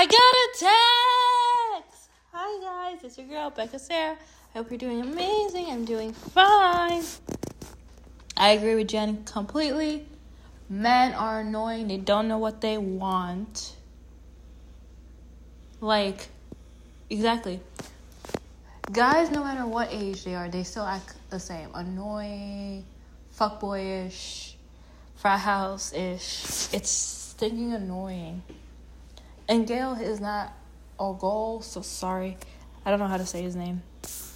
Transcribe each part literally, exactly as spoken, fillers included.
I got a text! Hi guys, it's your girl, Becca Sarah. I hope you're doing amazing. I'm doing fine. I agree with Jen completely. Men are annoying. They don't know what they want. Like, exactly. Guys, no matter what age they are, they still act the same. Annoying, fuckboyish, frat house-ish. It's stinking annoying. And Gail is not a goal, so sorry. I don't know how to say his name.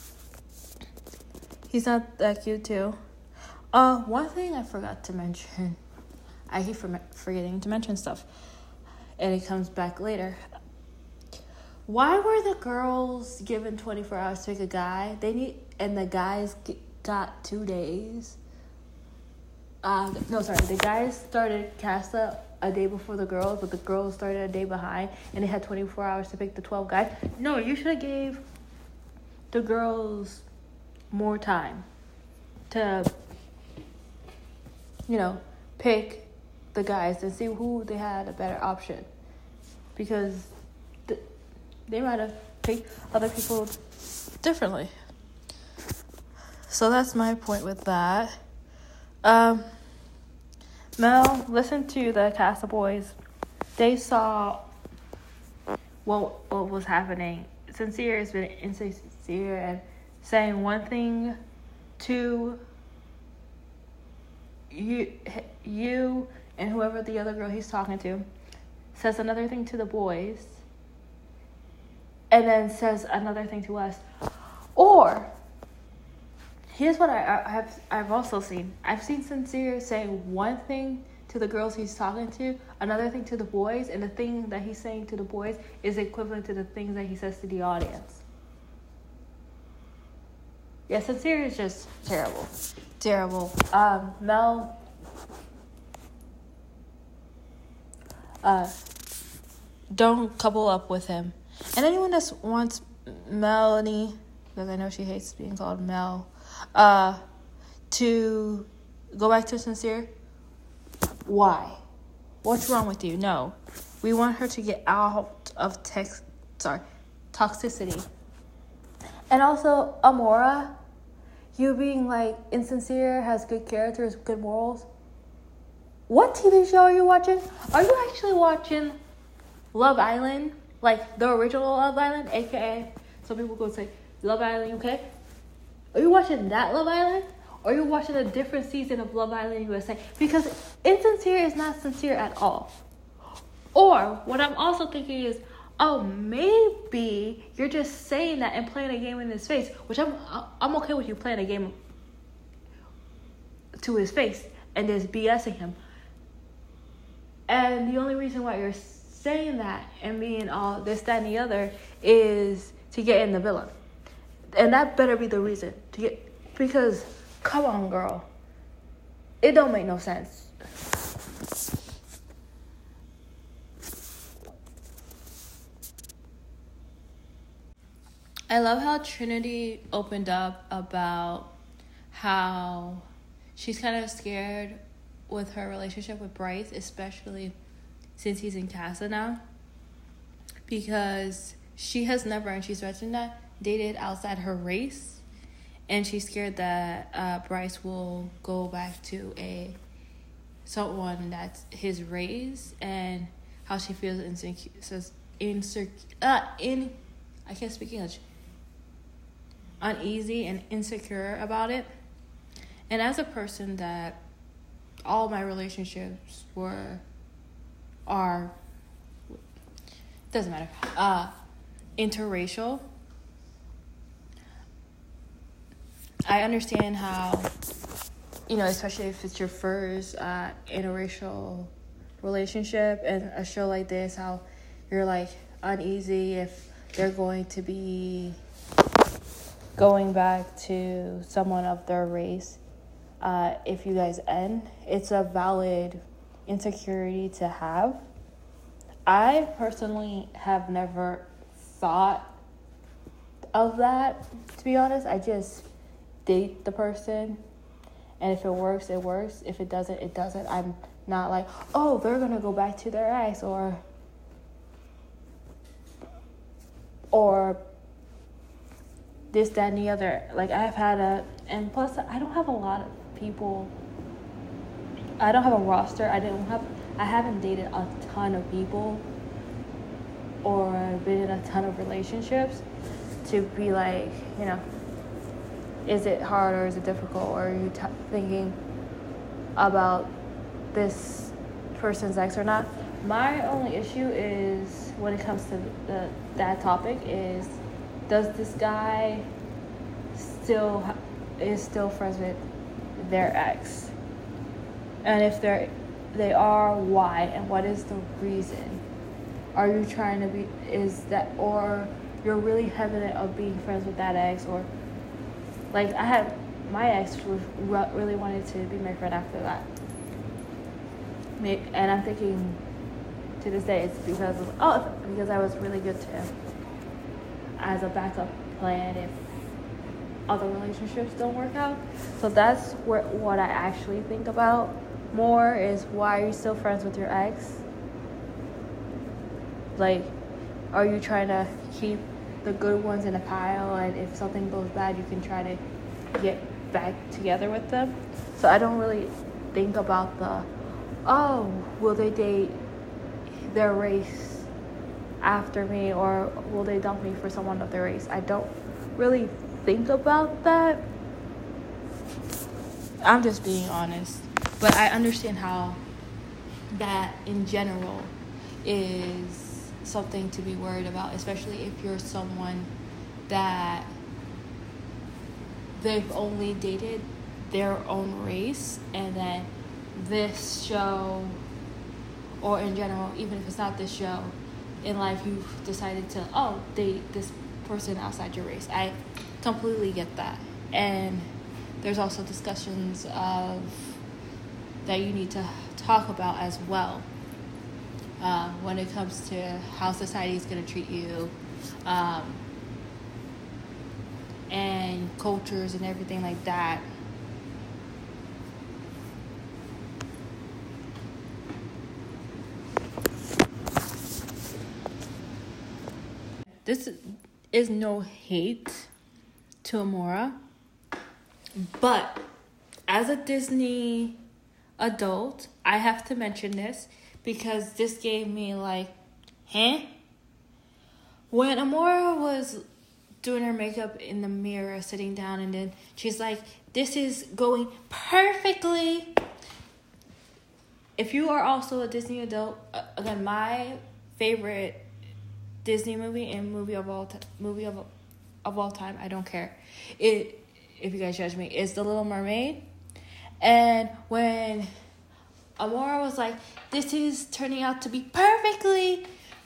He's not that cute, too. Uh, one thing I forgot to mention. I keep forgetting to mention stuff. And it comes back later. Why were the girls given twenty-four hours to pick a guy? They need, and the guys got two days. Uh, no, sorry. The guys started Casa a day before the girls, but the girls started a day behind, and they had twenty-four hours to pick the twelve guys. No, you should have gave the girls more time to, you know, pick the guys and see who they had a better option. Because th- they might have picked other people differently. So that's my point with that. Um, Mel, listen to the Casa Boys. They saw what what was happening. Sincere has been insincere and saying one thing to you, you and whoever the other girl he's talking to, says another thing to the boys, and then says another thing to us. Or here's what I, I have I've also seen. I've seen Sincere say one thing to the girls he's talking to, another thing to the boys, and the thing that he's saying to the boys is equivalent to the things that he says to the audience. Yeah, Sincere is just terrible. Terrible. Um, Mel, uh, don't couple up with him. And anyone that wants Melanie, because I know she hates being called Mel, uh, to go back to Sincere, why? What's wrong with you? No. We want her to get out of tex- sorry, toxicity. And also, Amora, you being like insincere, has good characters, good morals. What T V show are you watching? Are you actually watching Love Island? Like the original Love Island, aka some people go say Love Island U K. Are you watching that Love Island? Or are you watching a different season of Love Island U S A? Because insincere is not sincere at all. Or what I'm also thinking is, oh, maybe you're just saying that and playing a game in his face, which I'm I'm okay with you playing a game to his face and just BSing him. And the only reason why you're saying that and being all this, that, and the other is to get in the villain. And that better be the reason to get, because come on, girl, it don't make no sense. I love how Trinity opened up about how she's kind of scared with her relationship with Bryce, especially since he's in Casa now, because she has never, and she's mentioned that, dated outside her race, and she's scared that uh, Bryce will go back to a someone that's his race, and how she feels insecure, says insecure, uh, in, I can't speak English, uneasy and insecure about it. And as a person that all my relationships were, are, doesn't matter, uh, interracial, I understand how, you know, especially if it's your first uh, interracial relationship and a show like this, how you're like uneasy if they're going to be going back to someone of their race. Uh, if you guys end, it's a valid insecurity to have. I personally have never thought of that, to be honest. I just date the person, and if it works, it works. If it doesn't, it doesn't. I'm not like, oh, they're gonna go back to their ex, or or this, that, and the other. Like, I've had a, and plus, I don't have a lot of people, I don't have a roster, I don't have, I haven't dated a ton of people, or been in a ton of relationships, to be like, you know, is it hard or is it difficult, or are you t- thinking about this person's ex or not? My only issue is, when it comes to the, that topic, is, does this guy still is still friends with their ex? And if they're they are, why? And what is the reason? Are you trying to be, is that, or you're really hesitant of being friends with that ex? Or, like, I had, my ex was, really wanted to be my friend after that. And I'm thinking, to this day, it's because of, oh, because I was really good to him as a backup plan if other relationships don't work out. So that's where, what I actually think about more, is, why are you still friends with your ex? Like, are you trying to keep the good ones in a pile, and if something goes bad, you can try to get back together with them? So I don't really think about the, oh, will they date their race after me, or will they dump me for someone of their race? I don't really think about that. I'm just being honest. But I understand how that in general is something to be worried about, especially if you're someone that they've only dated their own race, and then this show, or in general, even if it's not this show, in life you've decided to, oh, date this person outside your race. I completely get that. And there's also discussions of that you need to talk about as well, uh, when it comes to how society is going to treat you, um, and cultures and everything like that. This is no hate to Amora, but as a Disney adult, I have to mention this because this gave me like, huh? When Amora was doing her makeup in the mirror, sitting down, and then she's like, this is going perfectly. If you are also a Disney adult, uh, again, my favorite Disney movie and movie of all time, movie of of all time, I don't care. It, if you guys judge me, is The Little Mermaid. And when Amora was like, this is turning out to be perfectly,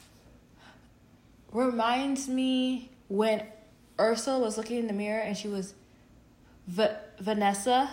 reminds me when Ursula was looking in the mirror and she was v- Vanessa.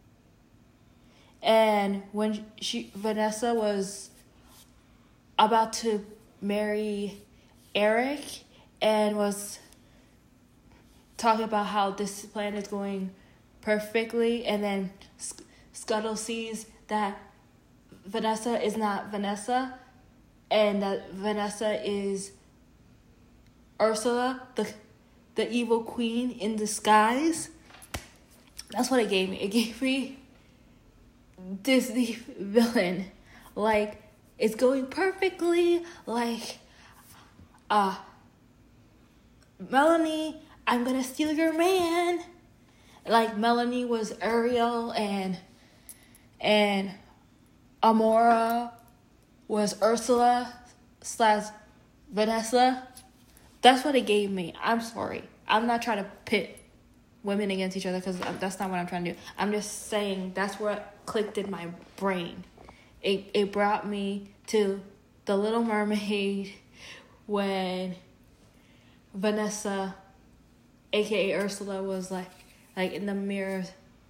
And when she Vanessa was about to marry Eric and was talking about how this plan is going perfectly, and then Scuttle sees that Vanessa is not Vanessa, and that Vanessa is Ursula, the the evil queen in disguise. That's what it gave me. It gave me Disney villain. Like, it's going perfectly. Like, uh, Melanie, I'm gonna steal your man. Like, Melanie was Ariel, and and Amora was Ursula slash Vanessa. That's what it gave me. I'm sorry. I'm not trying to pit women against each other, because that's not what I'm trying to do. I'm just saying that's what clicked in my brain. It it brought me to The Little Mermaid when Vanessa, aka Ursula, was like like in the mirror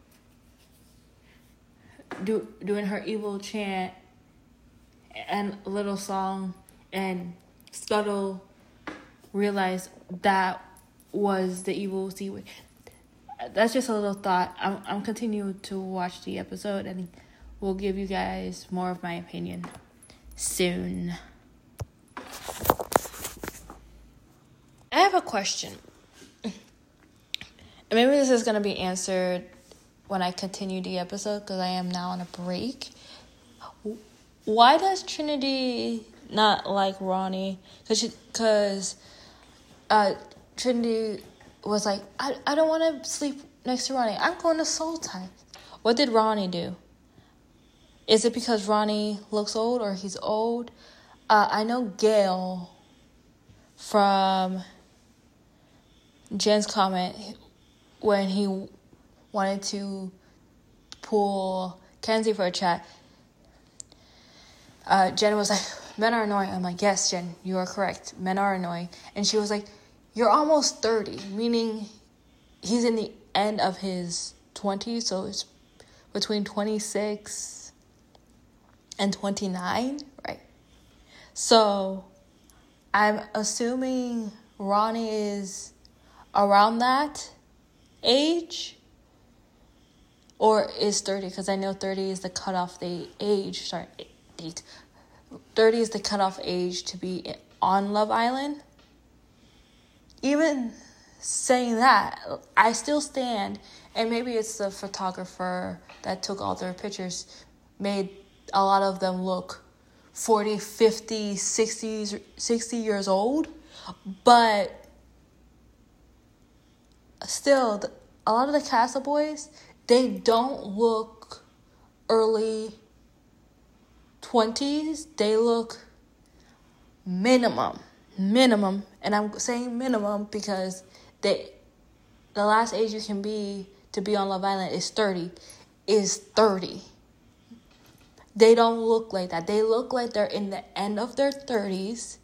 do, doing her evil chant and little song, and Scuttle realized that was the evil sea witch. That's just a little thought. I'm I'm continuing to watch the episode, and we'll give you guys more of my opinion soon. I have question. And maybe this is going to be answered when I continue the episode, because I am now on a break. Why does Trinity not like Ronnie? Because because uh, Trinity was like, I, I don't want to sleep next to Ronnie. I'm going to Soul Time. What did Ronnie do? Is it because Ronnie looks old or he's old? Uh, I know Gail from Jen's comment when he wanted to pull Kenzie for a chat. Uh, Jen was like, men are annoying. I'm like, yes, Jen, you are correct. Men are annoying. And she was like, you're almost thirty, meaning he's in the end of his twenties, so it's between twenty-six and twenty-nine, right? So I'm assuming Ronnie is around that age, or is thirty, because I know thirty is the cutoff the age, sorry, date. thirty is the cutoff age to be on Love Island. Even saying that, I still stand, and maybe it's the photographer that took all their pictures, made a lot of them look forty, fifty, sixty, sixty years old, but still, a lot of the Casa boys, they don't look early twenties. They look minimum, minimum, and I'm saying minimum because they, the last age you can be to be on Love Island is thirty, is thirty. They don't look like that. They look like they're in the end of their thirties,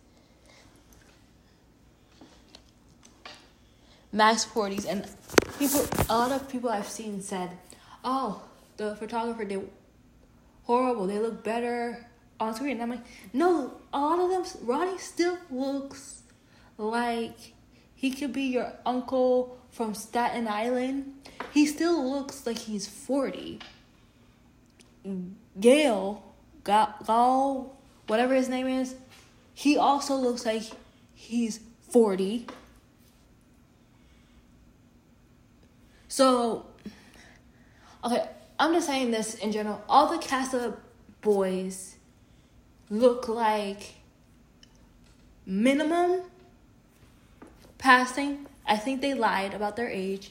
max forties, and people, a lot of people I've seen said, oh, the photographer did horrible. They look better on screen. And I'm like, no, a lot of them, Ronnie still looks like he could be your uncle from Staten Island. He still looks like he's forty. Gail, Gal, whatever his name is, he also looks like he's forty. So, okay, I'm just saying this in general. All the Casa boys look like minimum passing. I think they lied about their age.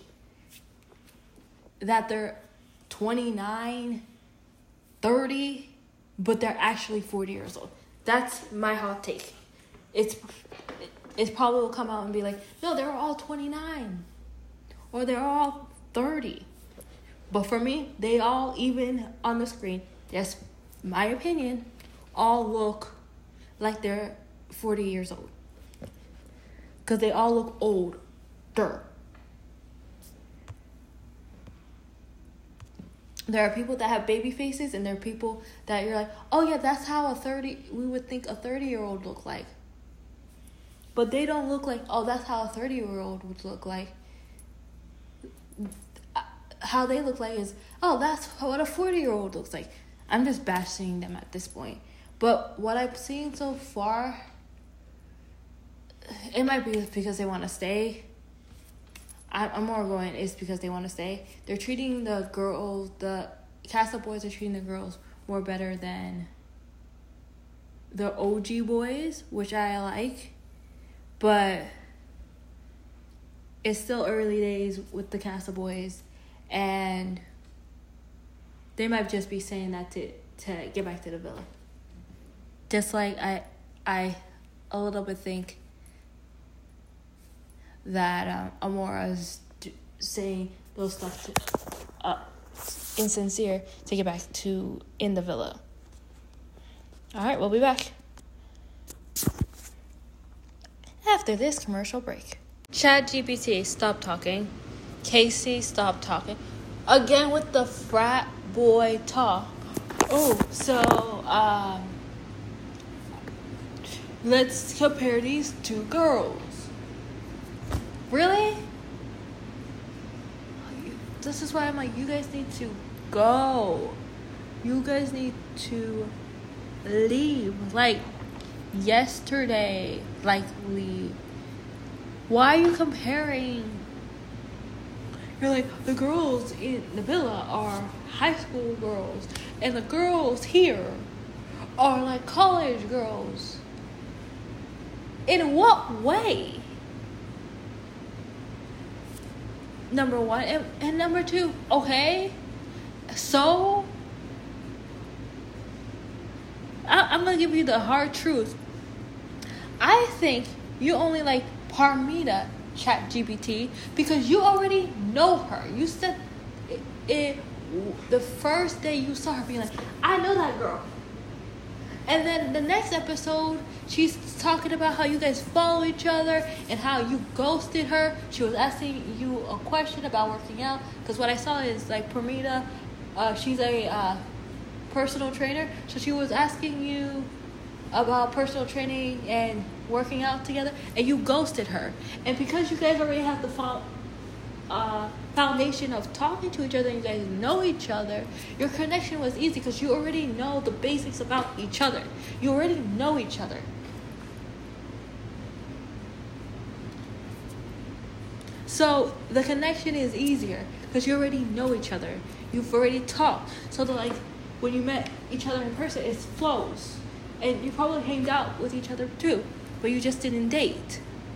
That they're twenty-nine, thirty, but they're actually forty years old. That's my hot take. It's it probably will come out and be like, no, they're all twenty-nine. Or they're all thirty. But for me, they all, even on the screen, that's my opinion, all look like they're forty years old. Because they all look older. There are people that have baby faces, and there are people that you're like, oh yeah, that's how a thirty, we would think a thirty-year-old look like. But they don't look like, oh, that's how a thirty-year-old would look like. How they look like is, oh, that's what a forty-year-old looks like. I'm just bashing them at this point. But what I've seen so far, it might be because they want to stay. I'm more going, it's because they want to stay. They're treating the girls, the Casa boys are treating the girls more better than the O G boys, which I like. But it's still early days with the Casa boys, and they might just be saying that to, to get back to the villa. Just like I, I a little bit think that um, Amora's d- saying those stuff to, uh, insincere to get back to in the villa. All right, we'll be back after this commercial break. ChatGPT, stop talking. Casey, stop talking. Again with the frat boy talk. Oh, so um, let's compare these two girls. Really? This is why I'm like, you guys need to go. You guys need to leave. Like, yesterday. Like, leave. Why are you comparing? You're like, the girls in the villa are high school girls, and the girls here are like college girls. In what way? Number one. And, and number two, okay, so I, I'm going to give you the hard truth. I think you only like Parmita ChatGPT because you already know her. You said it, it the first day you saw her being like, I know that girl. And then the next episode, she's talking about how you guys follow each other and how you ghosted her. She was asking you a question about working out. Because what I saw is, like, Parmita, uh, she's a uh, personal trainer. So she was asking you about personal training and working out together. And you ghosted her. And because you guys already have the fo- uh, foundation of talking to each other, and you guys know each other, your connection was easy because you already know the basics about each other. You already know each other. So the connection is easier because you already know each other. You've already talked. So that, like, when you met each other in person, it flows. And you probably hanged out with each other too, but you just didn't date.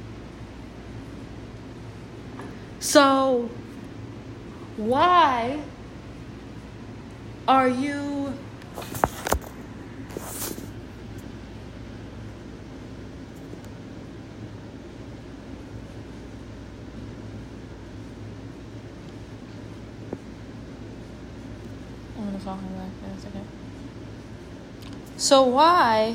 So why are you I'm gonna call him back in a second. So why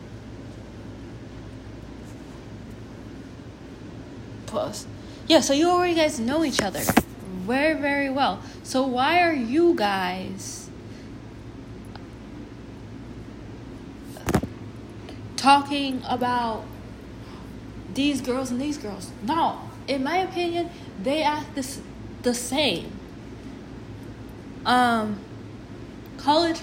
pause. Yeah, so you already guys know each other very, very well. So why are you guys talking about these girls and these girls? No, in my opinion, they act this, the same. Um, college,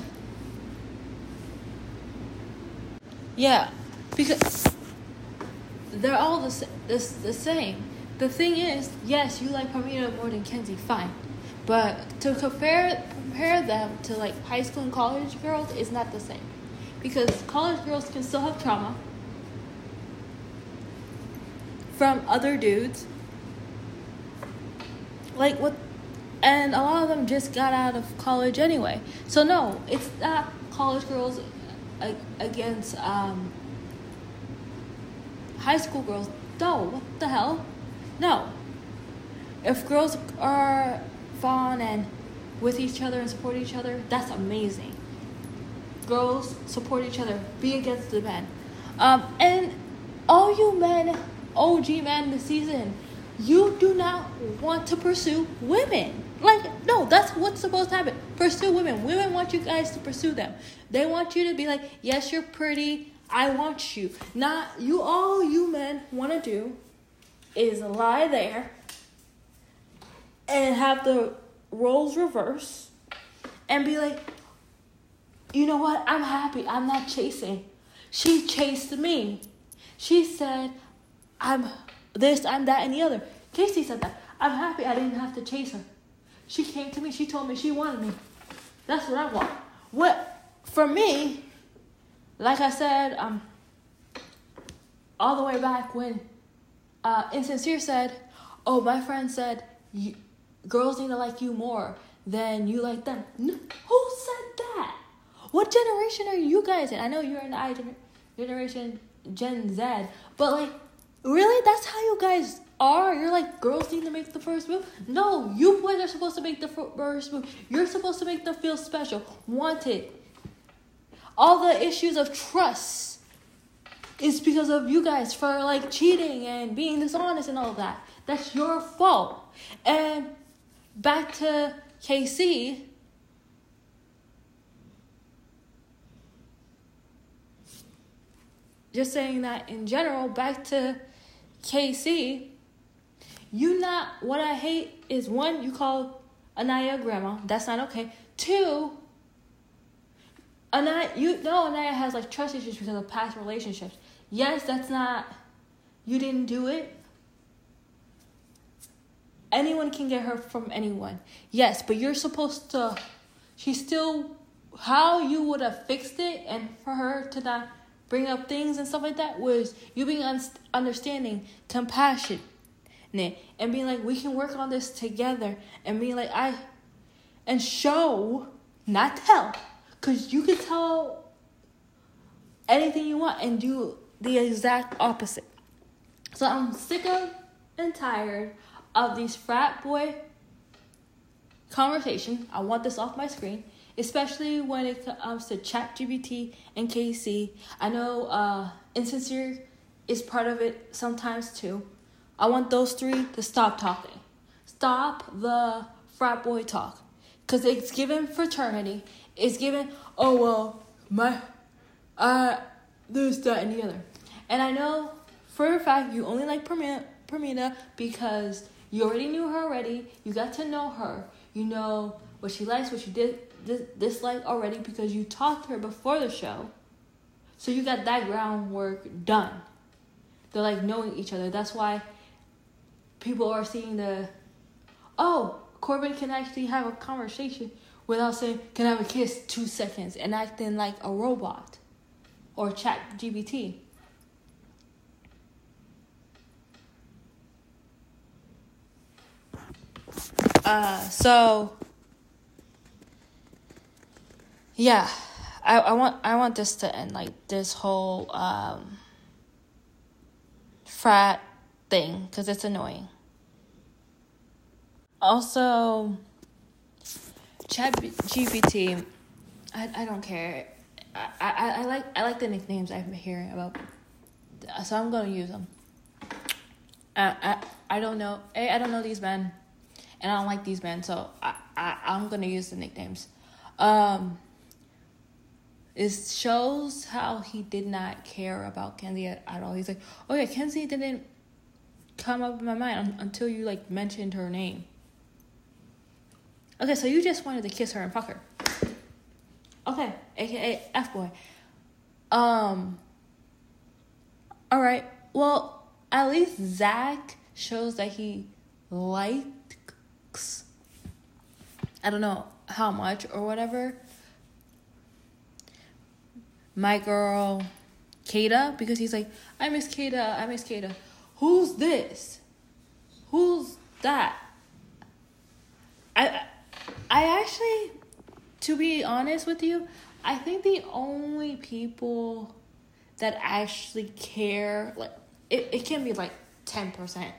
yeah, because they're all the, the, the same. The thing is, yes, you like Parmita more than Kenzie, fine. But to compare compare them to like high school and college girls is not the same. Because college girls can still have trauma from other dudes. Like what, and a lot of them just got out of college anyway. So no, it's not college girls against um, high school girls. No, what the hell? No. If girls are fun and with each other and support each other, that's amazing. Girls support each other. Be against the men. Um, and all you men, O G men this season, you do not want to pursue women. Like, no, that's what's supposed to happen. Pursue women. Women want you guys to pursue them. They want you to be like, yes, you're pretty. I want you. Not you. All you men want to do is lie there and have the roles reverse and be like, you know what? I'm happy. I'm not chasing. She chased me. She said, I'm this, I'm that, and the other. Casey said that. I'm happy I didn't have to chase her. She came to me. She told me she wanted me. That's what I want. What, for me, like I said, um, all the way back when uh, Insincere said, oh, my friend said, girls need to like you more than you like them. No, who said that? What generation are you guys in? I know you're in the I generation, Gen Z, but like, really? That's how you guys are? You're like, girls need to make the first move? No, you boys are supposed to make the first move. You're supposed to make them feel special, wanted. All the issues of trust is because of you guys for like cheating and being dishonest and all that. That's your fault. And back to K C. Just saying that in general, back to K C. You not, what I hate is one, you call Anaya grandma. That's not okay. Two, Anaya, you know Anaya has like trust issues because of past relationships. Yes, that's not, you didn't do it. anyone can get hurt from anyone. Yes, but you're supposed to, she's still, how you would have fixed it and for her to not bring up things and stuff like that was you being un- understanding, compassionate, and being like, we can work on this together, and being like, I, and show, not tell, because you can tell anything you want and do the exact opposite. So I'm sick of and tired of these frat boy conversation. I want this off my screen, especially when it comes to ChatGPT and K C. I know uh, Insincere is part of it sometimes too. I want those three to stop talking. Stop the frat boy talk. Because it's given fraternity. It's given, oh, well, my, uh, this, that, and the other. And I know for a fact you only like Permina, Permina because you already knew her already. You got to know her. You know what she likes, what she did dis- dislike already because you talked to her before the show. So you got that groundwork done. They're like knowing each other. That's why people are seeing the, oh, Corbin can actually have a conversation without saying, can I have a kiss two seconds and acting like a robot or chat G P T. Uh, so, yeah, I, I want I want this to end, like this whole um, frat thing, because it's annoying. Also, Chat G P T, I I don't care. I, I, I like I like the nicknames I've been hearing about, so I'm gonna use them. I I I don't know. A I don't know these men, and I don't like these men, so I I I'm gonna use the nicknames. Um. It shows how he did not care about Kenzie at, at all. He's like, oh yeah, Kenzie didn't come up in my mind un- until you like mentioned her name. Okay, so you just wanted to kiss her and fuck her. Okay, aka F-boy. Um. All right. Well, at least Zach shows that he likes. I don't know how much or whatever. My girl, Kata, because he's like, I miss Kata, I miss Kata. Who's this? Who's that? I, I actually, to be honest with you, I think the only people that actually care, like, it, it can be like ten percent.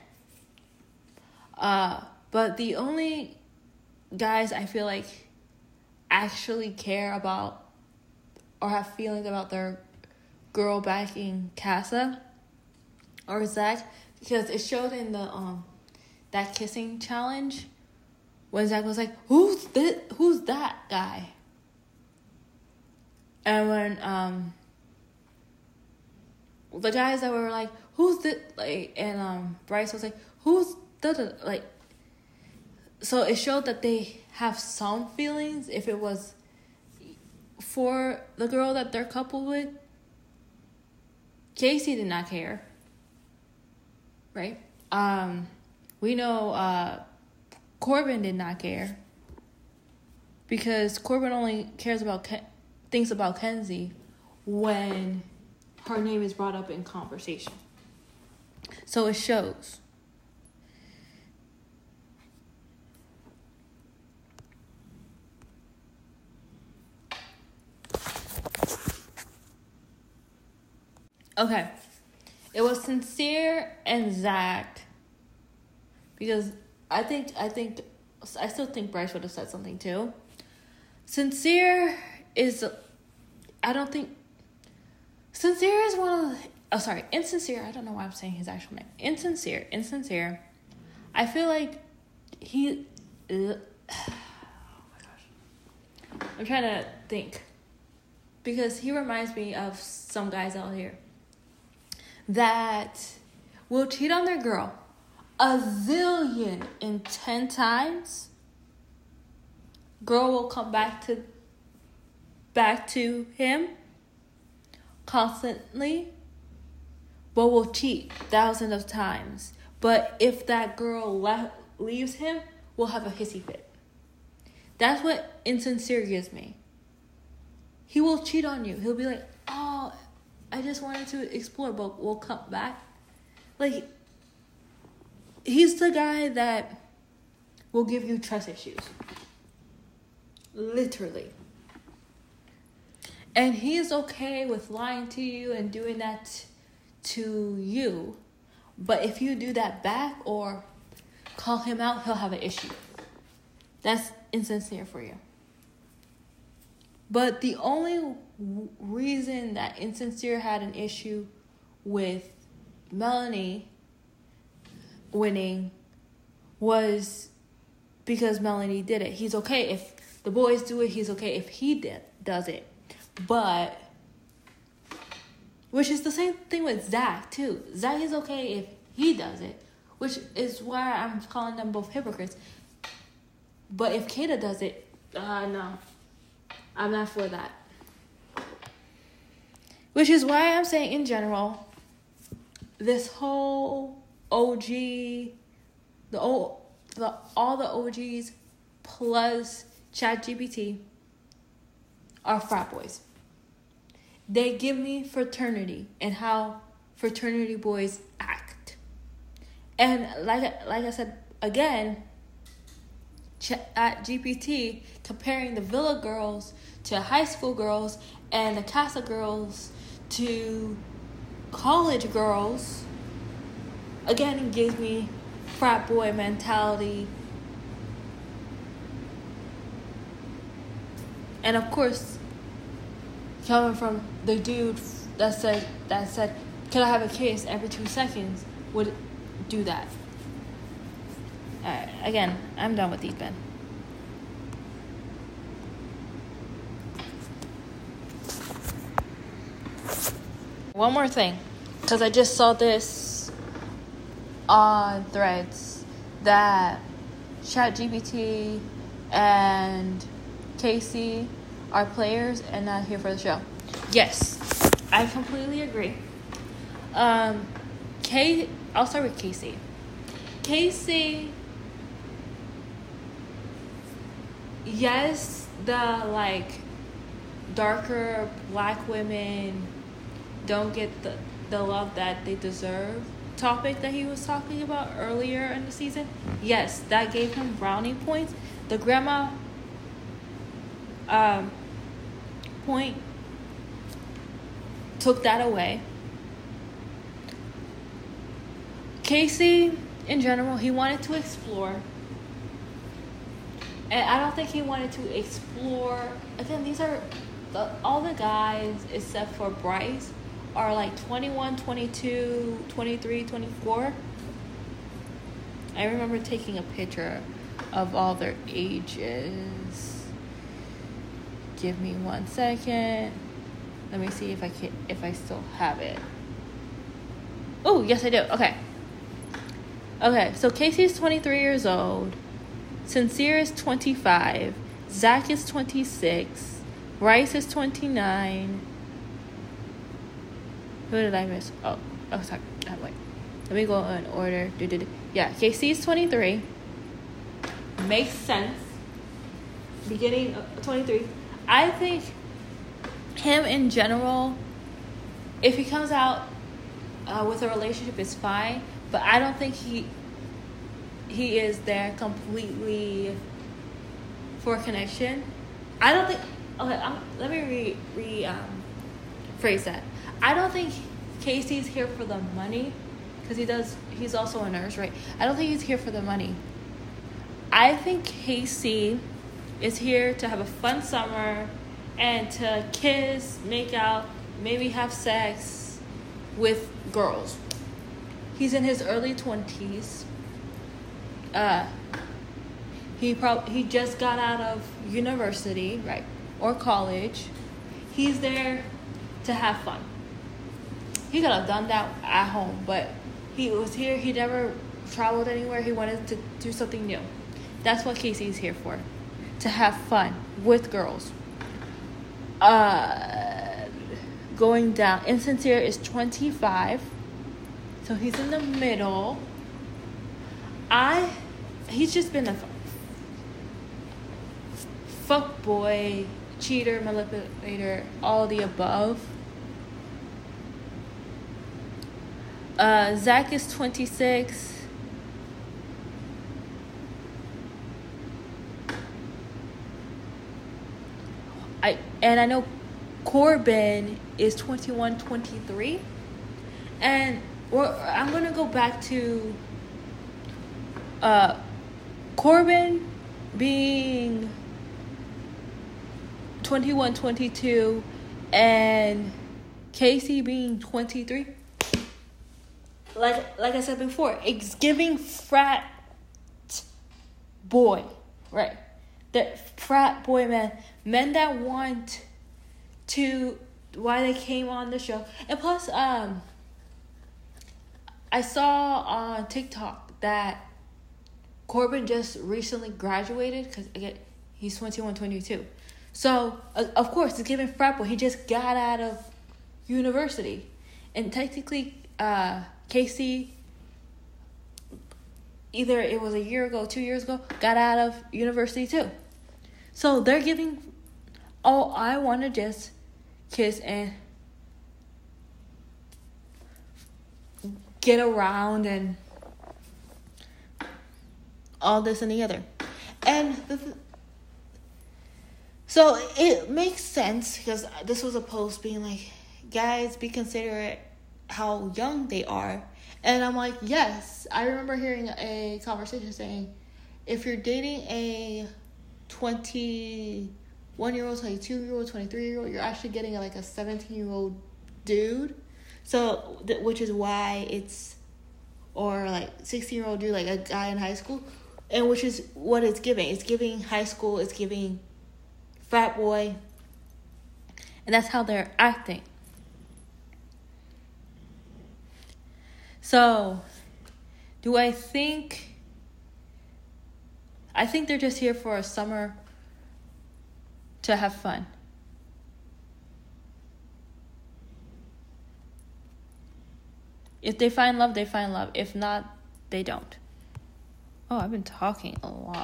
Uh, but the only guys I feel like actually care about or have feelings about their girl backing Casa or Zach, because it showed in the um that kissing challenge when Zach was like, "Who's this? Who's that guy?" And when um the guys that were like, "Who's this?" Like, and um Bryce was like, "Who's the like?" So it showed that they have some feelings if it was for the girl that they're coupled with. Casey did not care. Right? Um, we know uh, Corbin did not care. Because Corbin only cares about, Ken- thinks about Kenzie when her name is brought up in conversation. So it shows. Okay, it was Sincere and Zach, because I think I think I still think Bryce would have said something too. Sincere is, I don't think Sincere is one of the, oh sorry, Insincere. I don't know why I'm saying his actual name. Insincere, Insincere. I feel like he. Uh, oh my gosh, I'm trying to think, because he reminds me of some guys out here that will cheat on their girl a zillion and ten times. Girl will come back to back to him constantly, but will cheat thousands of times. But if that girl left leaves him will have a hissy fit. That's what insincere gives me. He will cheat on you. He'll be like, oh, I just wanted to explore, but we'll come back. Like, he's the guy that will give you trust issues. Literally. And he is okay with lying to you and doing that to you. But if you do that back or call him out, he'll have an issue. That's insincere for you. But the only w- reason that insincere had an issue with Melanie winning was because Melanie did it. He's okay if the boys do it. He's okay if he did does it. But, which is the same thing with Zach too. Zach is okay if he does it, which is why I'm calling them both hypocrites. But if Kata does it, uh, no. I'm not for that. Which is why I'm saying in general, this whole O G, the, o, the all the O Gs plus ChatGPT are frat boys. They give me fraternity and how fraternity boys act. And like like I said again, at G P T comparing the Villa girls to high school girls and the Casa girls to college girls, again, it gives me frat boy mentality. And of course, coming from the dude that said that said, "Can I have a kiss every two seconds?" would do that. Alright, again, I'm done with these, Ben. One more thing, because I just saw this on Threads that ChatGPT and Casey are players and not here for the show. Yes, I completely agree. Um, Kay, I'll start with Casey. Casey, yes, the like darker black women don't get the, the love that they deserve topic that he was talking about earlier in the season. Yes, that gave him brownie points. The grandma um, point took that away. Casey, in general, he wanted to explore. And I don't think he wanted to explore. Again, these are the, all the guys except for Bryce are like twenty-one, twenty-two, twenty-three, twenty-four. I remember taking a picture of all their ages. Give me one second. Let me see if I can, if I still have it. Oh, yes I do. Okay. Okay, so Casey's twenty-three years old. Sincere is twenty-five. Zach is twenty-six. Bryce is twenty-nine. Who did I miss? Oh, oh, sorry. Oh, wait. Let me go in order. Do, do, do. Yeah, Casey's twenty-three. Makes sense. Beginning of twenty-three. I think him in general, if he comes out uh, with a relationship, is fine. But I don't think he he is there completely for connection. I don't think. Okay, I'm, let me re re um, phrase that. I don't think Casey's here for the money, because he does. He's also a nurse, right? I don't think he's here for the money. I think Casey is here to have a fun summer and to kiss, make out, maybe have sex with girls. He's in his early twenties. Uh, he prob- he just got out of university, right, or college. He's there to have fun. He could have done that at home, but he was here. He never traveled anywhere. He wanted to do something new. That's what Casey's here for, to have fun with girls. Uh, going down. Insincere is twenty-five. So he's in the middle. I he's just been a fuck boy, cheater, manipulator, all the above. Uh, Zach is twenty-six. I and I know Corbin is twenty-one, twenty-three. And we're, I'm going to go back to uh, Corbin being twenty-one, twenty-two and Casey being twenty-three. Like like I said before, it's giving frat boy, right? That frat boy men, men that want to, why they came on the show. And plus, um, I saw on TikTok that Corbin just recently graduated, because again, he's twenty-one, twenty-two. So, uh, of course, it's giving frat boy. He just got out of university. And technically, uh, Casey, either it was a year ago, two years ago, got out of university too. So they're giving, oh, I want to just kiss and get around and all this and the other. And the th- so it makes sense, because this was a post being like, guys, be considerate how young they are. And I'm like, yes. I remember hearing a conversation saying, if you're dating a twenty-one year old, twenty-two year old, twenty-three year old, you're actually getting like a seventeen year old dude. So, th- which is why it's, or like sixteen year old dude, like a guy in high school. And which is what it's giving. It's giving high school, it's giving frat boy. And that's how they're acting. So, do I think... I think they're just here for a summer to have fun. If they find love, they find love. If not, they don't. Oh, I've been talking a lot.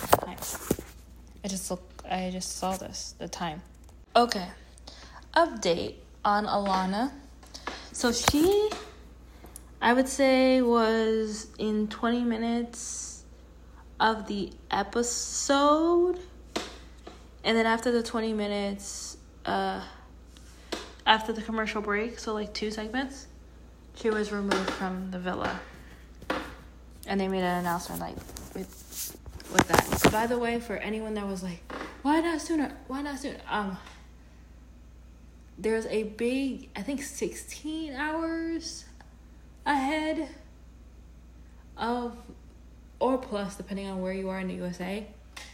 I just look. I just saw this. The time. Okay. Update on Alana. So she, I would say, was in twenty minutes of the episode, and then after the twenty minutes, uh, after the commercial break, so like two segments, she was removed from the villa. And they made an announcement like with with that. By the way, for anyone that was like, why not sooner? Why not sooner? Um, there's a big, I think sixteen hours ahead of, or plus, depending on where you are in the U S A,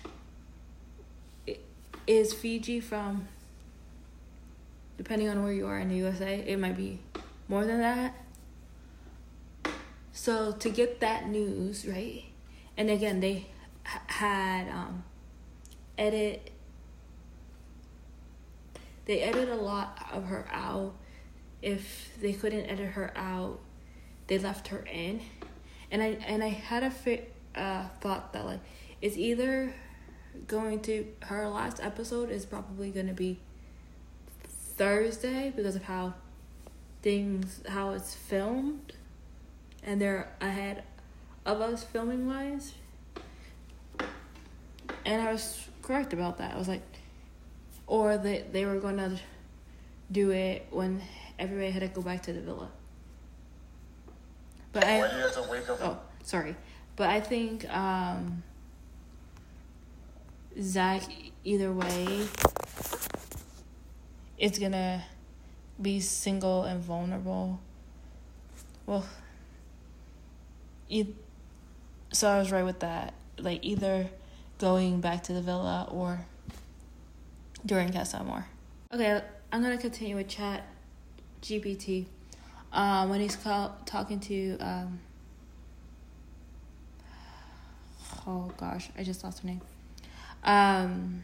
it is Fiji from, depending on where you are in the U S A, it might be more than that. So to get that news, right? And again, they h- had um, edit. They edit a lot of her out. If they couldn't edit her out, they left her in. And I and I had a fit, uh, thought that like it's either going to, her last episode is probably going to be Thursday because of how things how it's filmed. And they're ahead of us filming wise. And I was correct about that. I was like, or they, they were going to do it when everybody had to go back to the villa. But I, oh, sorry. But I think um, Zach, either way, is going to be single and vulnerable. Well, e- so I was right with that. Like, either going back to the villa or during Casa Amor. Okay, I'm going to continue with Chat G P T. Um, when he's call- talking to, um, oh gosh, I just lost her name. Um,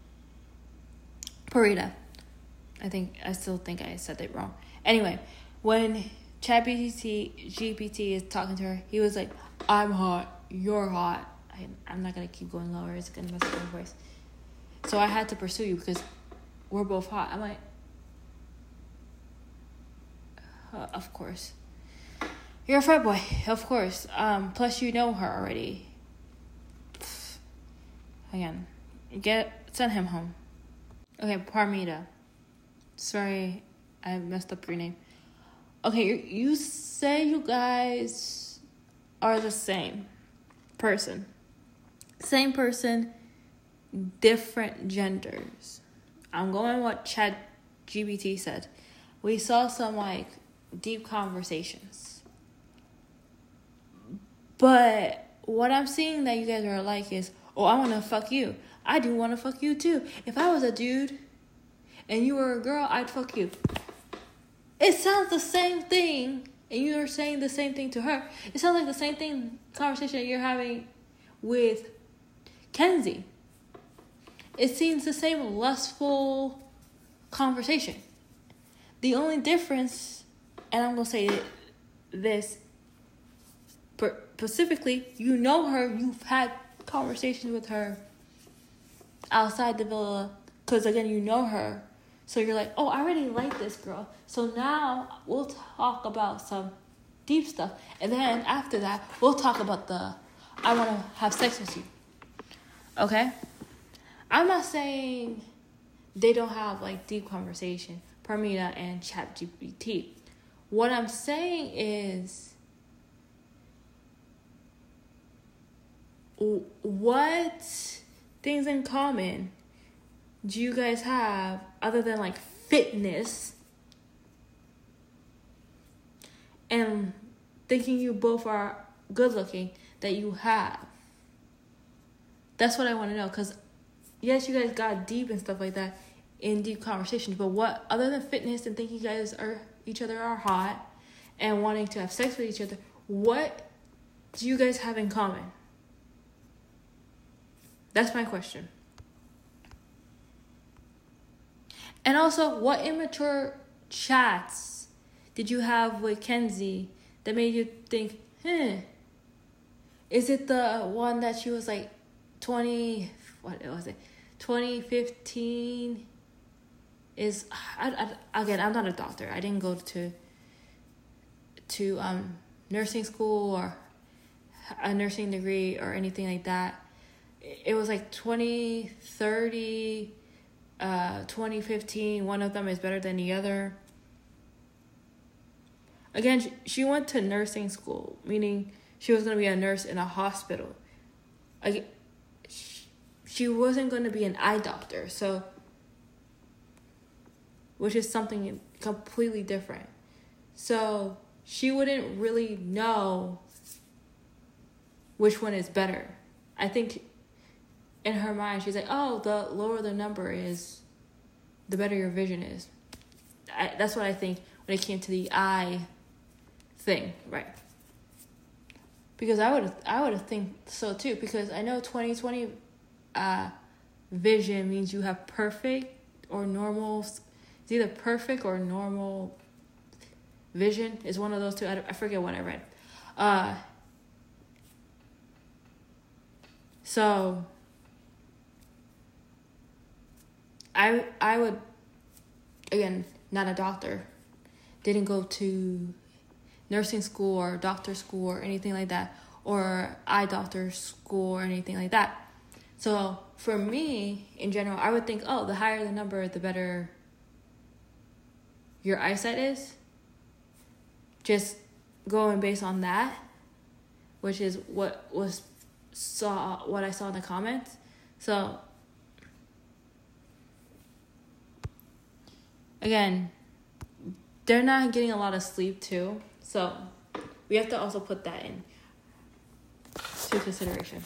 Parita. I think, I still think I said it wrong. Anyway, when Chat G P T is talking to her, he was like, I'm hot, you're hot, I, I'm not going to keep going lower. It's going to mess up my voice. So I had to pursue you because we're both hot. I'm like, uh, of course. You're a frat boy, of course. Um, plus, you know her already. Again, get send him home. Okay, Parmita. Sorry, I messed up your name. Okay, you, you say you guys are the same person. Same person, different genders. I'm going what Chat G P T said. We saw some, like, deep conversations. But what I'm seeing that you guys are alike is, oh, I want to fuck you. I do want to fuck you too. If I was a dude and you were a girl, I'd fuck you. It sounds the same thing, and you're saying the same thing to her. It sounds like the same thing, conversation that you're having with Kenzie. It seems the same lustful conversation. The only difference, and I'm going to say this, specifically, you know her, you've had conversations with her outside the villa, because again, you know her, so you're like, oh, I already like this girl, so now we'll talk about some deep stuff, and then after that, we'll talk about the, I want to have sex with you, okay? I'm not saying they don't have, like, deep conversation, Parmita and ChatGPT. What I'm saying is, what things in common do you guys have other than, like, fitness and thinking you both are good looking that you have? That's what I want to know, because yes, you guys got deep and stuff like that in deep conversations, but what other than fitness and thinking you guys are each other are hot and wanting to have sex with each other, what do you guys have in common? That's my question. And also, what immature chats did you have with Kenzie that made you think, hmm, is it the one that she was like twenty, what was it, twenty fifteen is, I, I, again, I'm not a doctor. I didn't go to, to um nursing school or a nursing degree or anything like that. It was like twenty thirty, uh, twenty fifteen. One of them is better than the other. Again, she, she went to nursing school, meaning she was going to be a nurse in a hospital. Again, she, she wasn't going to be an eye doctor, so, which is something completely different. So she wouldn't really know which one is better. I think in her mind, she's like, oh, the lower the number is, the better your vision is. I, that's what I think when it came to the eye thing, right? Because I would I would think so too, because I know twenty twenty uh, vision means you have perfect or normal, it's either perfect or normal vision is one of those two. I, I forget what I read. Uh, so... I I would, again, not a doctor, didn't go to nursing school or doctor school or anything like that, or eye doctor school or anything like that. So for me, in general, I would think, oh, the higher the number, the better your eyesight is. Just going based on that, which is what was saw what I saw in the comments. So again, they're not getting a lot of sleep too, so we have to also put that in to consideration.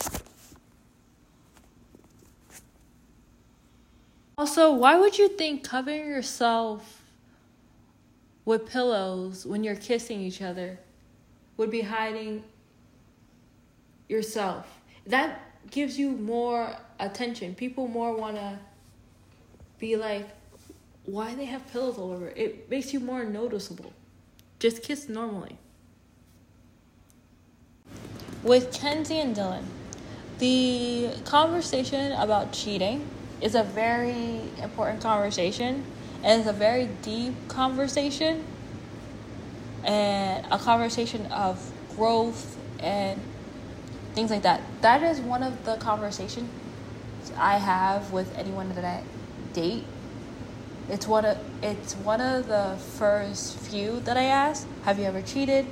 Also, why would you think covering yourself with pillows when you're kissing each other would be hiding yourself? That gives you more attention. People more want to be like, why they have pillows all over? It makes you more noticeable. Just kiss normally. With Kenzie and Dylan, The conversation about cheating is a very important conversation, and it's a very deep conversation, and a conversation of growth and things like that. That is one of the conversations I have with anyone that I date. It's one of it's one of the first few that I ask. Have you ever cheated?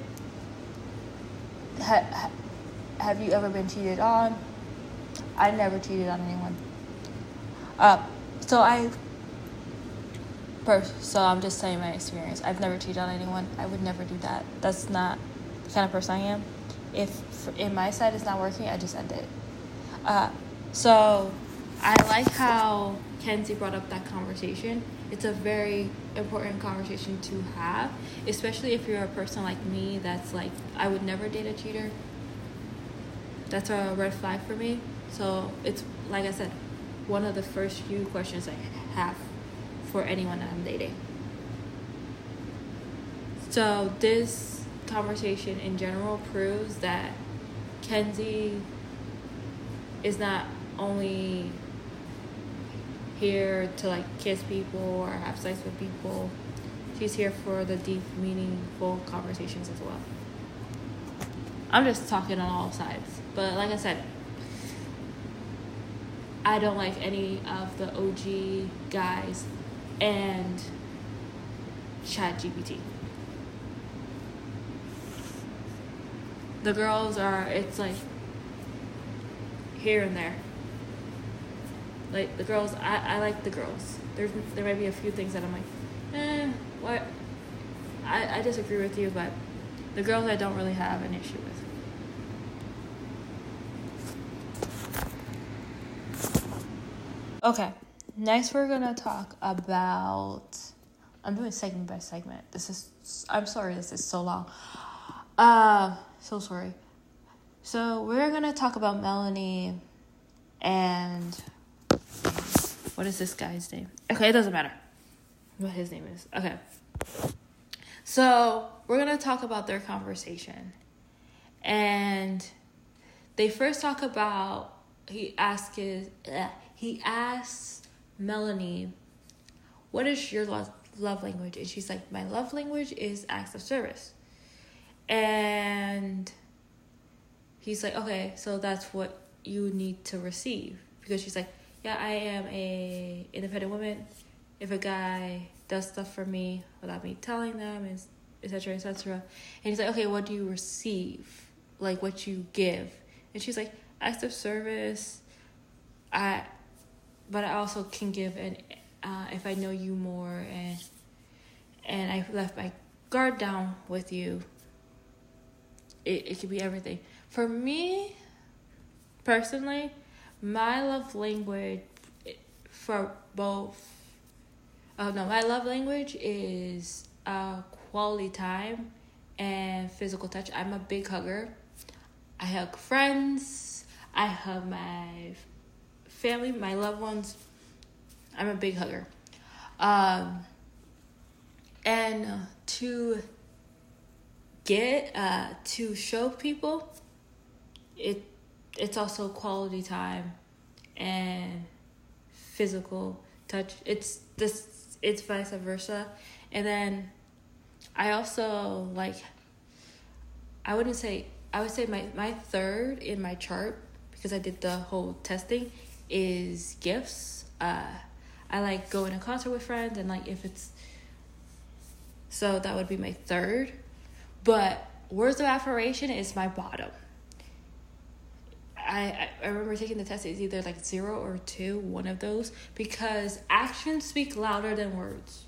Ha, ha, have you ever been cheated on? I never cheated on anyone. Uh, so I, first, so I'm just saying my experience. I've never cheated on anyone. I would never do that. That's not the kind of person I am. If in my side it's not working, I just end it. Uh, so I like how Kenzie brought up that conversation. It's a very important conversation to have, especially if you're a person like me that's like, I would never date a cheater. That's a red flag for me. So it's, like I said, one of the first few questions I have for anyone that I'm dating. So this conversation in general proves that Kenzie is not only here to like kiss people or have sex with people. She's here for the deep, meaningful conversations as well. I'm just talking on all sides. But like I said, I don't like any of the O G guys and ChatGPT. The girls are, it's like here and there. Like the girls, I, I like the girls. There's there might be a few things that I'm like, eh, what? I, I disagree with you, but the girls I don't really have an issue with. Okay, next we're gonna talk about. I'm doing segment by segment. This is. I'm sorry. This is so long. Uh, so sorry. So we're gonna talk about Melanie, and what is this guy's name? Okay, it doesn't matter what his name is. Okay. So we're gonna talk about their conversation, and they first talk about. He asks his. Uh, He asks Melanie, what is your love, love language? And she's like, my love language is acts of service. And he's like, okay, so that's what you need to receive. Because she's like, yeah, I am a independent woman. If a guy does stuff for me without me telling them, et cetera, et cetera. And he's like, okay, what do you receive? Like, what you give? And she's like, acts of service. I... But I also can give an uh, if I know you more and and I left my guard down with you. It it could be everything. For me, personally, my love language for both. Oh no, my love language is uh, quality time and physical touch. I'm a big hugger. I hug friends. I hug my family, my loved ones. I'm a big hugger. Um, and uh, to get, uh, to show people, it it's also quality time and physical touch. It's this, it's vice versa. And then I also like, I wouldn't say, I would say my, my third in my chart, because I did the whole testing, is gifts. Uh, I like going to concert with friends, and like if it's so that would be my third. But words of affirmation is my bottom. I, I I remember taking the test. It's either like zero or two, one of those, because actions speak louder than words.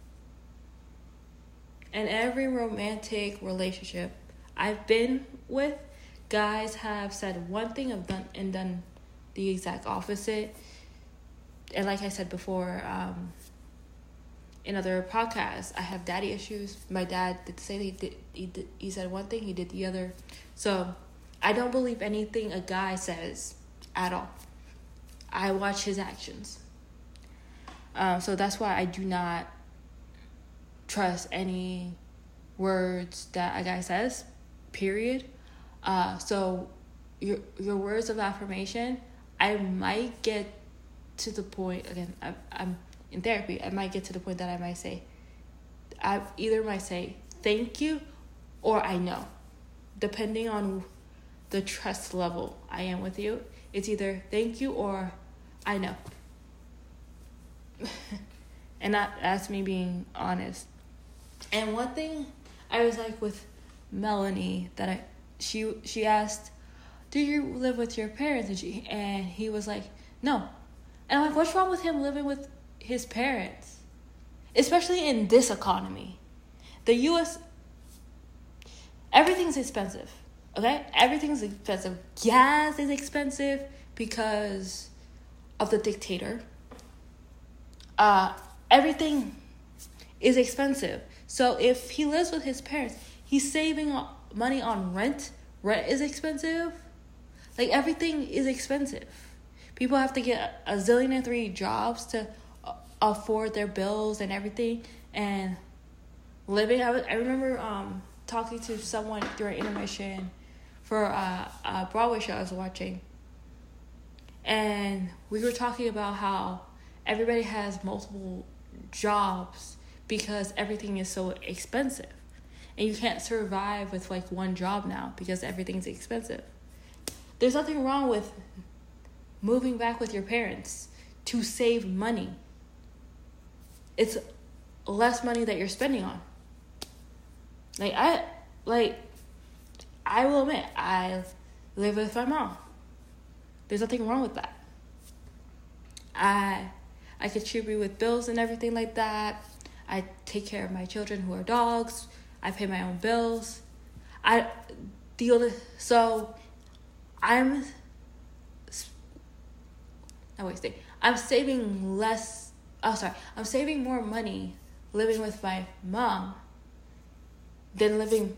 And every romantic relationship I've been with, guys have said one thing of done and done the exact opposite. And like I said before, um, in other podcasts, I have daddy issues. My dad did say he did, he did, he said one thing, he did the other. So I don't believe anything a guy says at all. I watch his actions. Um, so that's why I do not trust any words that a guy says, period. Uh, so your your words of affirmation, I might get to the point, again, I, I'm in therapy, I might get to the point that I might say, I either might say thank you or I know, depending on the trust level I am with you. It's either thank you or I know. And that, that's me being honest. And one thing I was like with Melanie, that I she she asked, do you live with your parents? And she and he was like, no. And I'm like, what's wrong with him living with his parents? Especially in this economy. The U S, everything's expensive. Okay? Everything's expensive. Gas is expensive because of the dictator. Uh, everything is expensive. So if he lives with his parents, he's saving money on rent. Rent is expensive. Like, everything is expensive. People have to get a zillion and three jobs to afford their bills and everything. And living, I, was, I remember um, talking to someone during intermission for a, a Broadway show I was watching. And we were talking about how everybody has multiple jobs because everything is so expensive. And you can't survive with like one job now because everything's expensive. There's nothing wrong with moving back with your parents to save money. It's less money that you're spending on. Like I like I will admit, I live with my mom. There's nothing wrong with that. I I contribute with bills and everything like that. I take care of my children who are dogs. I pay my own bills. I deal with, so I'm not wasting. I'm saving less. Oh, sorry. I'm saving more money living with my mom than living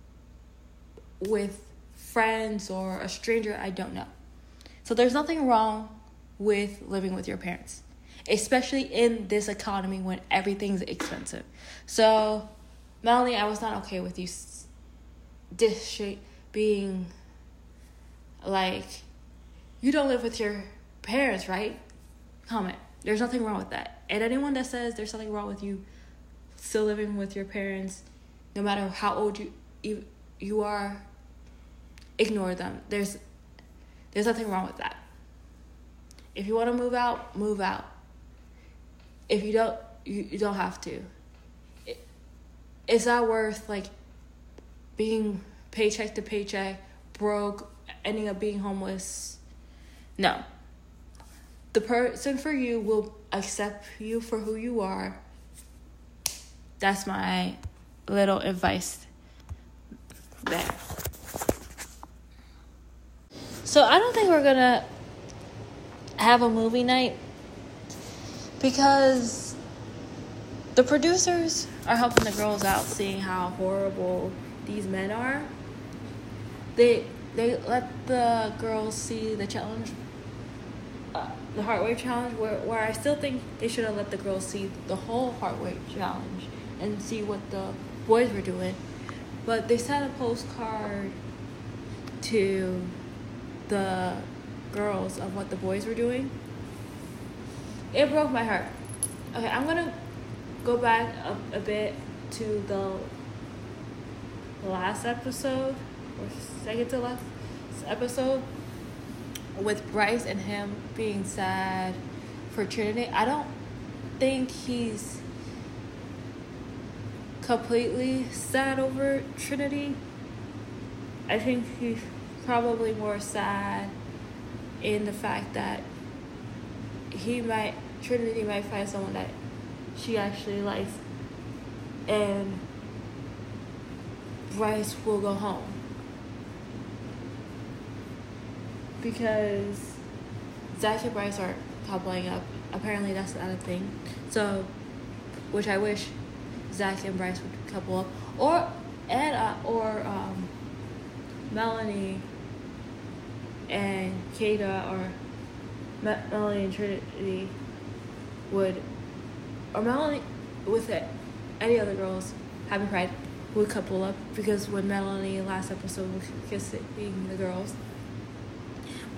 with friends or a stranger I don't know. So there's nothing wrong with living with your parents, especially in this economy when everything's expensive. So, Melanie, I was not okay with you dish being like, you don't live with your parents, right? Comment. There's nothing wrong with that. And anyone that says there's something wrong with you still living with your parents, no matter how old you you, you are, ignore them. There's there's nothing wrong with that. If you want to move out, move out. If you don't, you, you don't have to. It, it's not worth like being paycheck to paycheck, broke, ending up being homeless. No. The person for you will accept you for who you are. That's my little advice there. So I don't think we're gonna have a movie night because the producers are helping the girls out, seeing how horrible these men are. They they let the girls see the challenge, uh, the heart rate challenge, where, where I still think they should have let the girls see the whole heart rate challenge and see what the boys were doing. But they sent a postcard to the girls of what the boys were doing. It broke my heart. Okay, I'm gonna go back a, a bit to the last episode, or second to last episode, with Bryce and him being sad for Trinity. I don't think he's completely sad over Trinity. I think he's probably more sad in the fact that he might, Trinity might find someone that she actually likes, and Bryce will go home. Because Zach and Bryce are coupling up. Apparently that's not a thing. So, which I wish Zach and Bryce would couple up. Or, and, uh, or, um, Melanie and Kata, or Me- Melanie and Trinity would, or Melanie with it, any other girls, Happy Pride, would couple up, because when Melanie last episode was kissing the girls,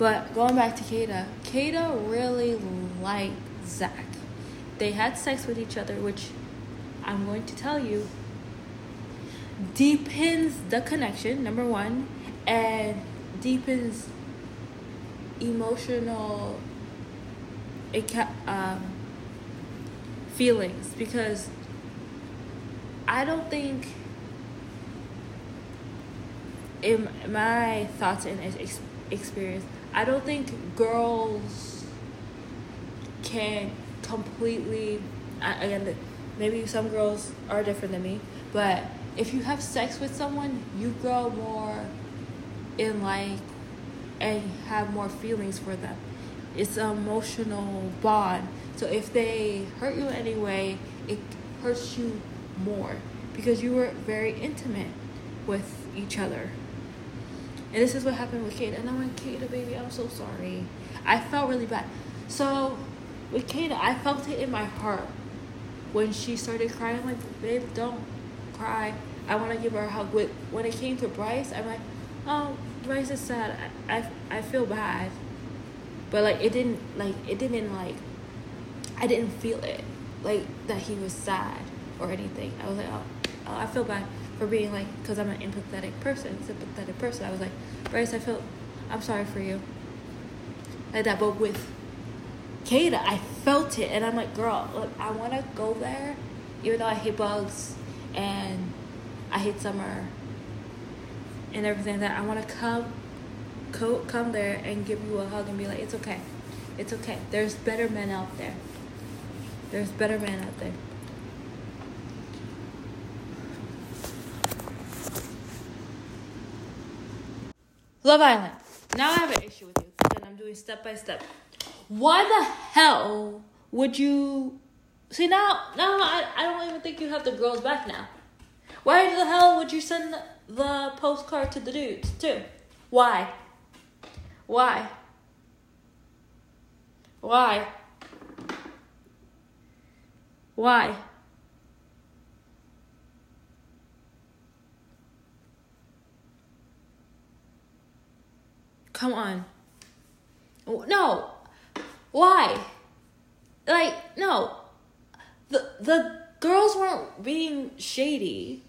But going back to Kata, Kata really liked Zach. They had sex with each other, which I'm going to tell you deepens the connection, number one, and deepens emotional um, feelings, because I don't think, in my thoughts and ex- experience, I don't think girls can completely, again, maybe some girls are different than me, but if you have sex with someone, you grow more in like and have more feelings for them. It's an emotional bond. So if they hurt you anyway, it hurts you more because you were very intimate with each other. And this is what happened with Kata. And I'm like, Kata, baby, I'm so sorry. I felt really bad. So with Kata, I felt it in my heart when she started crying. I'm like, babe, don't cry. I want to give her a hug. When it came to Bryce, I'm like, oh, Bryce is sad. I, I, I feel bad. But like it didn't like it didn't like I didn't feel it like that he was sad or anything. I was like, oh, oh I feel bad for being like, because I'm an empathetic person, sympathetic person. I was like, Bryce, I feel, I'm sorry for you, like that. But with Kata, I felt it, and I'm like, girl, look, I want to go there, even though I hate bugs and I hate summer and everything like that. I want to come. Co- come there and give you a hug and be like, it's okay, it's okay. There's better men out there. There's better men out there. Love Island. Now I have an issue with you because I'm doing step by step. Why the hell would you see now? Now I, I don't even think you have the girls back now. Why the hell would you send the, the postcard to the dudes too? Why? Why? Why? Why? Come on. No. Why? Like, no. The the girls weren't being shady.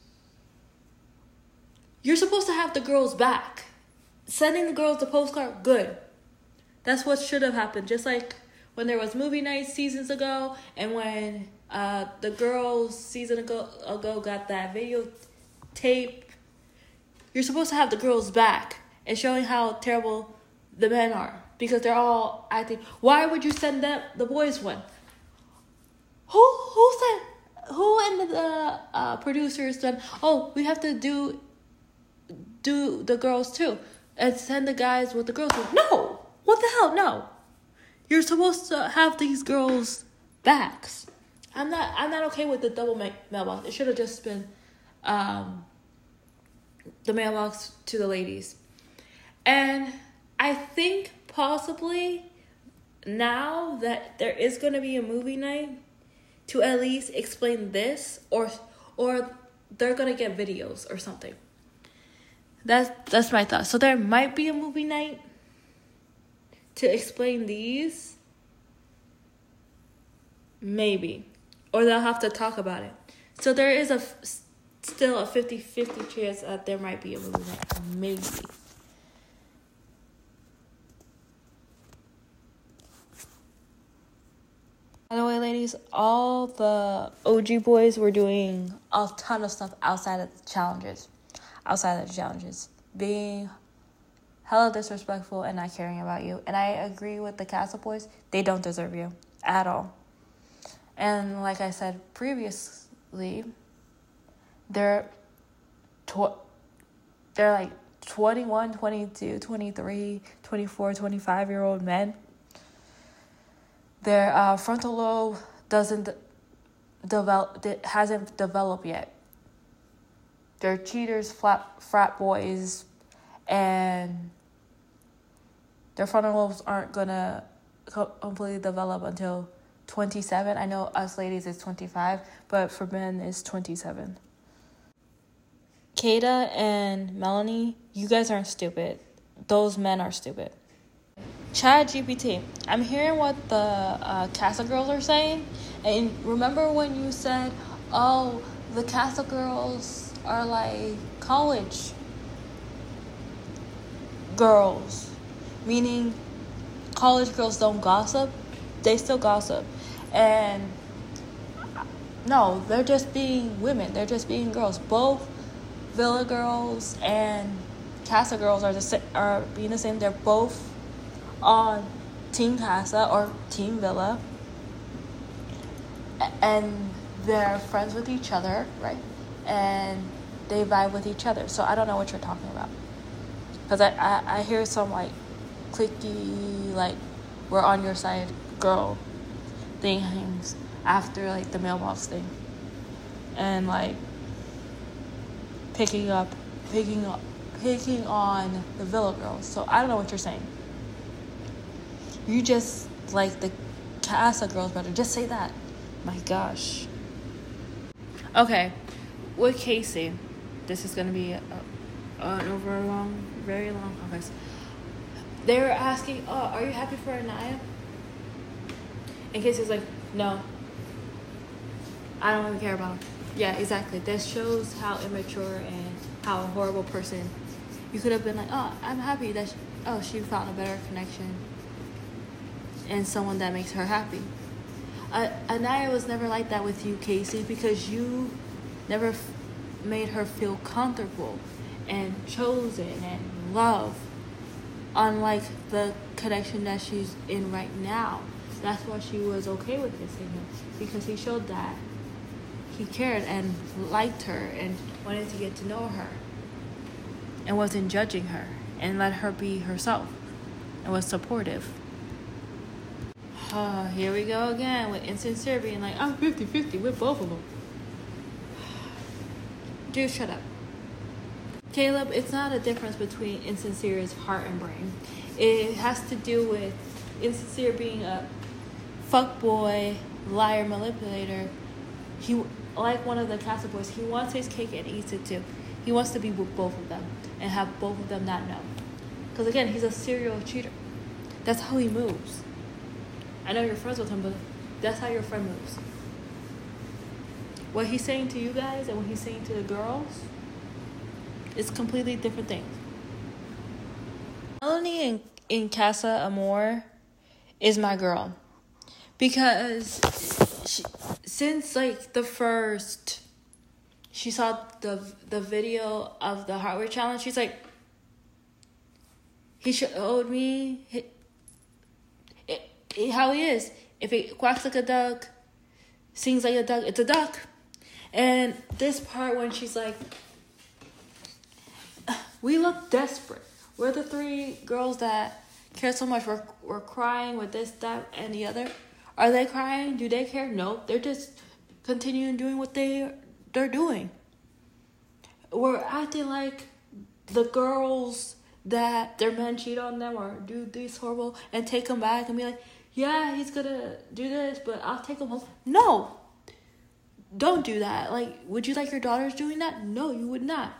You're supposed to have the girls back. Sending the girls the postcard, good. That's what should have happened. Just like when there was movie nights seasons ago, and when uh, the girls season ago, ago got that videotape. You're supposed to have the girls back and showing how terrible the men are because they're all acting. Why would you send them the boys one? Who who said who in the uh, producers done? Oh, we have to do do the girls too. And send the guys with the girls. No! What the hell? No. You're supposed to have these girls' backs. I'm not I'm not okay with the double ma- mailbox. It should have just been um, the mailbox to the ladies. And I think possibly now that there is going to be a movie night, to at least explain this, or or they're going to get videos or something. That's, that's my thought. So there might be a movie night to explain these. Maybe. Or they'll have to talk about it. So there is a still a fifty-fifty chance that there might be a movie night. Maybe. By the way, ladies, all the O G boys were doing a ton of stuff outside of the challenges. Outside of the challenges. Being hella disrespectful and not caring about you. And I agree with the Castle boys. They don't deserve you. At all. And like I said previously, they're, tw- they're like twenty-one, twenty-two, twenty-three, twenty-four, twenty-five-year-old men. Their uh, frontal lobe doesn't develop, it hasn't developed yet. They're cheaters, frat, frat boys, and their frontal lobes aren't gonna completely develop until twenty-seven. I know us ladies is twenty-five, but for men it's twenty-seven. Kata and Melanie, you guys aren't stupid. Those men are stupid. ChatGPT. I'm hearing what the uh, Casa girls are saying, and remember when you said, "Oh, the Casa girls are like college girls," meaning college girls don't gossip. They still gossip, and no, they're just being women. They're just being girls. Both Villa girls and Casa girls are the sa- are being the same. They're both on Team Casa or Team Villa, and they're friends with each other, right? And they vibe with each other. So I don't know what you're talking about, because I, I, I hear some like cliquey, like we're on your side girl things after like the mailbox thing, and like picking up picking up picking on the Villa girls. So I don't know what you're saying. You just like the Casa girls better. Just say that. My gosh. Okay, with Casey, this is gonna be a, a, an over a long, very long podcast. They were asking, "Oh, are you happy for Anaya?" And Casey's like, "No, I don't even care about him." Yeah, exactly. This shows how immature and how a horrible person. You could have been like, "Oh, I'm happy that she, oh she found a better connection and someone that makes her happy." Uh, Anaya was never like that with you, Casey, because you never f- made her feel comfortable and chosen and loved, unlike the connection that she's in right now. That's why she was okay with kissing him, because he showed that he cared and liked her and wanted to get to know her and wasn't judging her and let her be herself and was supportive. Uh, here we go again with insincere being like, "I'm fifty-fifty with both of them." Dude, shut up. Caleb, it's not a difference between Insincere's heart and brain. It has to do with Insincere being a fuckboy, liar, manipulator. He, like one of the Casa boys, he wants his cake and eats it too. He wants to be with both of them and have both of them not know. Because again, he's a serial cheater. That's how he moves. I know you're friends with him, but that's how your friend moves. What he's saying to you guys and what he's saying to the girls is completely different things. Melanie in, in Casa Amor is my girl. Because she, since like the first, she saw the the video of the hardware challenge, she's like, he showed me it, it, it, how he is. If it quacks like a duck, sings like a duck, it's a duck. And this part when she's like, we look desperate. We're the three girls that care so much. We're, we're crying with this, that, and the other. Are they crying? Do they care? No. They're just continuing doing what they, they're doing. We're acting like the girls that their men cheat on them or do this horrible and take them back and be like, yeah, he's going to do this, but I'll take him home. No. Don't do that. Like, would you like your daughters doing that? No, you would not.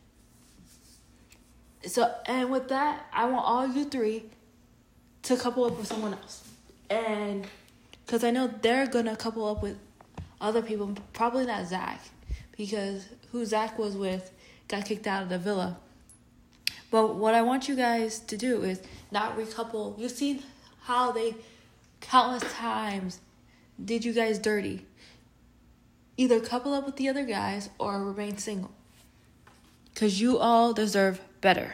So, and with that, I want all you three to couple up with someone else. And, because I know they're going to couple up with other people, probably not Zach, because who Zach was with got kicked out of the villa. But what I want you guys to do is not recouple. You've seen how they countless times did you guys dirty. Either couple up with the other guys or remain single. Because you all deserve better.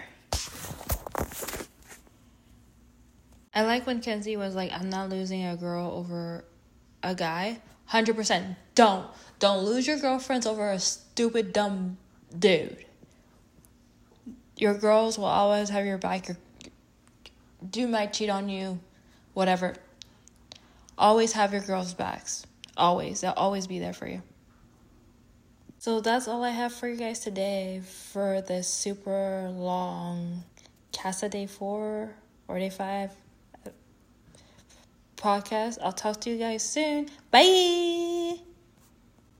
I like when Kenzie was like, I'm not losing a girl over a guy. one hundred percent. Don't. Don't lose your girlfriends over a stupid, dumb dude. Your girls will always have your back. Your dude might cheat on you. Whatever. Always have your girls' backs. Always. They'll always be there for you. So that's all I have for you guys today for this super long Casa Day four or Day five podcast. I'll talk to you guys soon. Bye!